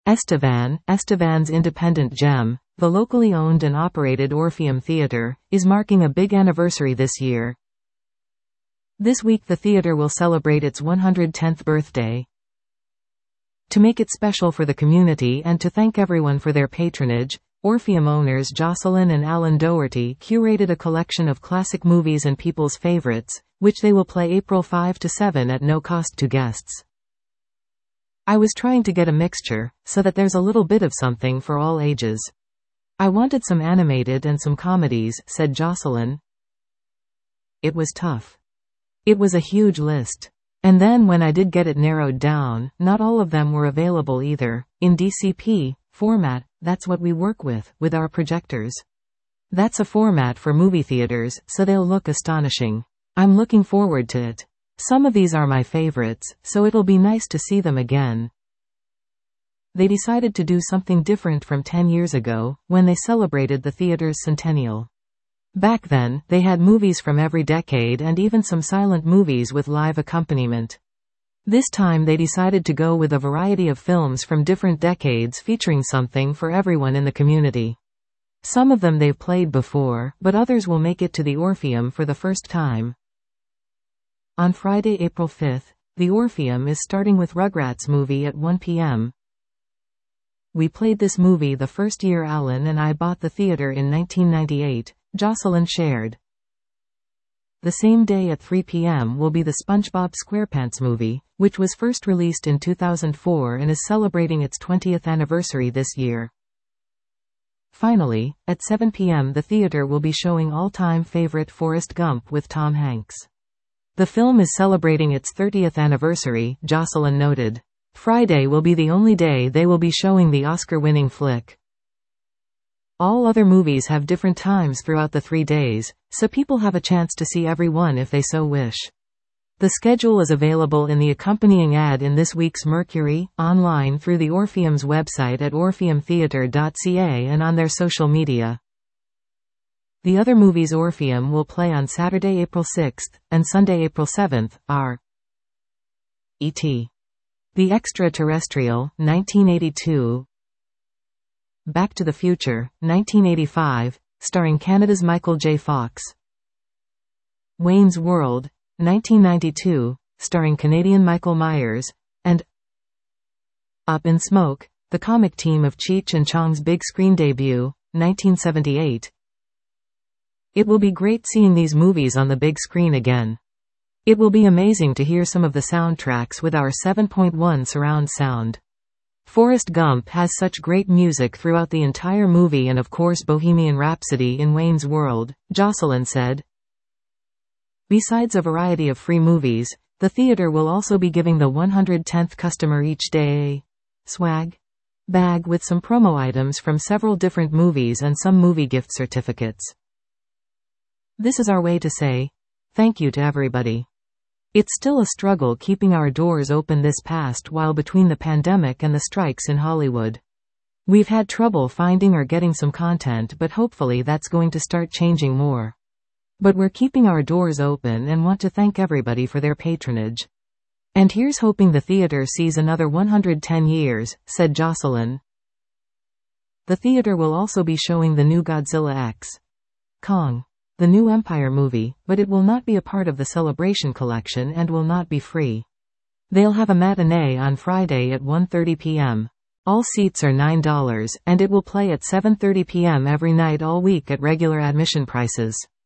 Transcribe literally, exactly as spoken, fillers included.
Estevan, Estevan's independent gem, the locally owned and operated Orpheum Theatre, is marking a big anniversary this year. This week the theatre will celebrate its one hundred tenth birthday. To make it special for the community and to thank everyone for their patronage, Orpheum owners Jocelyn and Alan Doherty curated a collection of classic movies and people's favorites, which they will play April fifth to seventh at no cost to guests. I was trying to get a mixture, so that there's a little bit of something for all ages. I wanted some animated and some comedies, said Jocelyn. It was tough. It was a huge list. And then when I did get it narrowed down, not all of them were available either, in D C P format. That's what we work with, with our projectors. That's a format for movie theaters, so they'll look astonishing. I'm looking forward to it. Some of these are my favorites, so it'll be nice to see them again. They decided to do something different from ten years ago, when they celebrated the theater's centennial. Back then, they had movies from every decade and even some silent movies with live accompaniment. This time they decided to go with a variety of films from different decades featuring something for everyone in the community. Some of them they've played before, but others will make it to the Orpheum for the first time. On Friday, April fifth, the Orpheum is starting with Rugrats movie at one p m We played this movie the first year Alan and I bought the theater in nineteen ninety-eight, Jocelyn shared. The same day at three p m will be the SpongeBob SquarePants movie, which was first released in two thousand four and is celebrating its twentieth anniversary this year. Finally, at seven p m the theater will be showing all-time favorite Forrest Gump with Tom Hanks. The film is celebrating its thirtieth anniversary, Jocelyn noted. Friday will be the only day they will be showing the Oscar-winning flick. All other movies have different times throughout the three days, so people have a chance to see every one if they so wish. The schedule is available in the accompanying ad in this week's Mercury, online through the Orpheum's website at orpheum theatre dot c a and on their social media. The other movies Orpheum will play on Saturday, April sixth, and Sunday, April seventh, are E T The Extraterrestrial, nineteen eighty-two, Back to the Future, nineteen eighty-five, starring Canada's Michael J. Fox. Wayne's World, nineteen ninety-two, starring Canadian Michael Myers, and Up in Smoke, the comic team of Cheech and Chong's big screen debut, nineteen seventy-eight. It will be great seeing these movies on the big screen again. It will be amazing to hear some of the soundtracks with our seven point one surround sound. Forrest Gump has such great music throughout the entire movie and of course Bohemian Rhapsody in Wayne's World, Jocelyn said. Besides a variety of free movies, the theater will also be giving the one hundred tenth customer each day a swag bag with some promo items from several different movies and some movie gift certificates. This is our way to say thank you to everybody. It's still a struggle keeping our doors open this past while between the pandemic and the strikes in Hollywood. We've had trouble finding or getting some content, but hopefully that's going to start changing more. But we're keeping our doors open and want to thank everybody for their patronage. And here's hoping the theater sees another one hundred ten years, said Jocelyn. The theater will also be showing the new Godzilla X Kong, the new Empire movie, but it will not be a part of the Celebration collection and will not be free. They'll have a matinee on Friday at one thirty p m All seats are nine dollars, and it will play at seven thirty p m every night all week at regular admission prices.